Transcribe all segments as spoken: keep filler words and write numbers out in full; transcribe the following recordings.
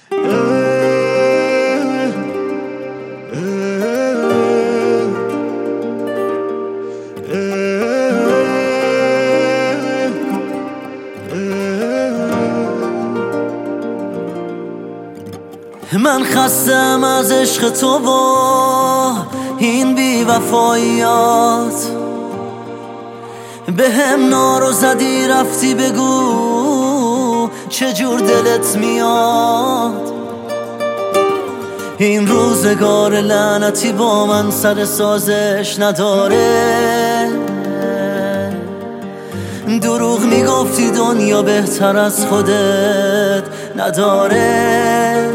من خستم از عشق تو و این بی وفاییات، به هم نارو زدی رفتی بگو چجور دلت میاد. این روزگار لعنتی با من سر سازش نداره، دروغ میگفتی دنیا بهتر از خودت نداره.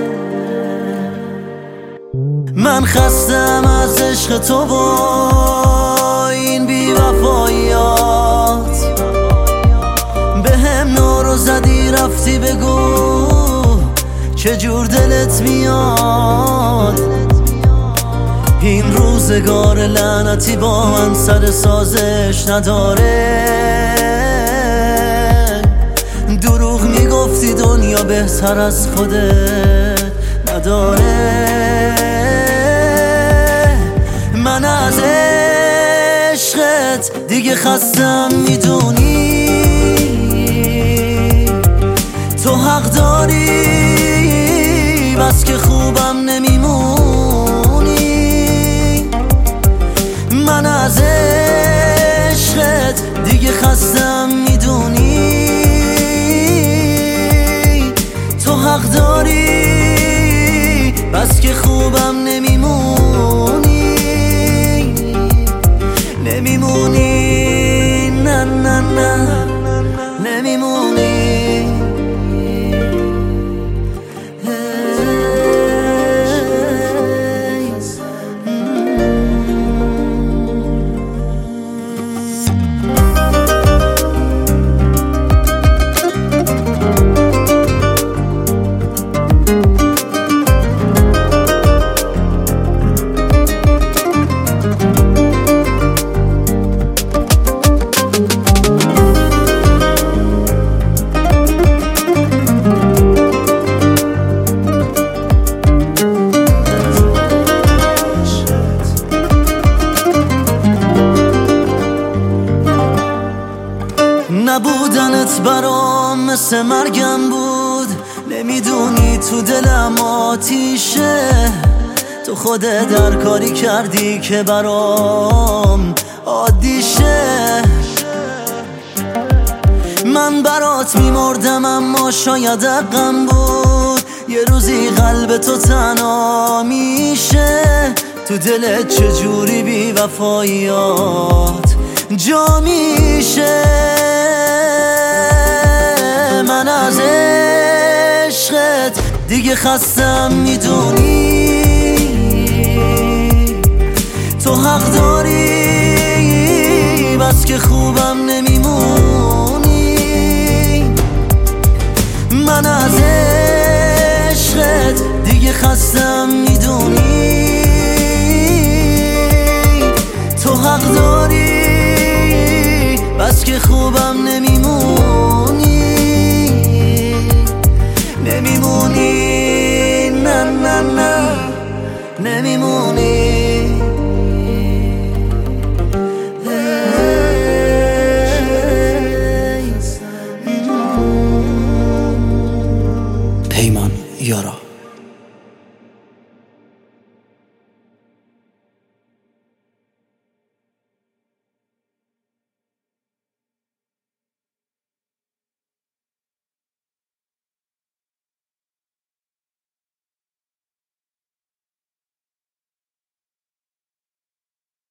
من خستم از عشق تو و این بی وفاییات، به هم نارو زدی رفتی بگو چجور دلت میاد. این روزگار لعنتی با من سر سازش نداره، دروغ میگفتی دنیا بهتر از خودت نداره. من از عشقت دیگه خستم میدونی، تو حق داری بس که خوبم نمیمونی. من از عشقت دیگه خستم میدونی، تو حق داری بس که خوبم نمیمونی. نمیمونی نه نه نه نمیمونی. نبودنت برام مثل مرگم بود، نمیدونی تو دلم آتیشه. تو خودت در کاری کردی که برام عادیشه. من برات میمردم اما شاید حقم بود، یه روزی قلب تو تنها میشه. تو دلت چجوری بی وفاییات جا میشه. من از عشقت دیگه خستم میدونی، تو حق داری بس که خوبم نمیمونی. من از عشقت دیگه خستم میدونی، تو حق داری بس که خوبم نمیمونی. نمیمونی نه نه نه نمیمونی. پیمان یارا.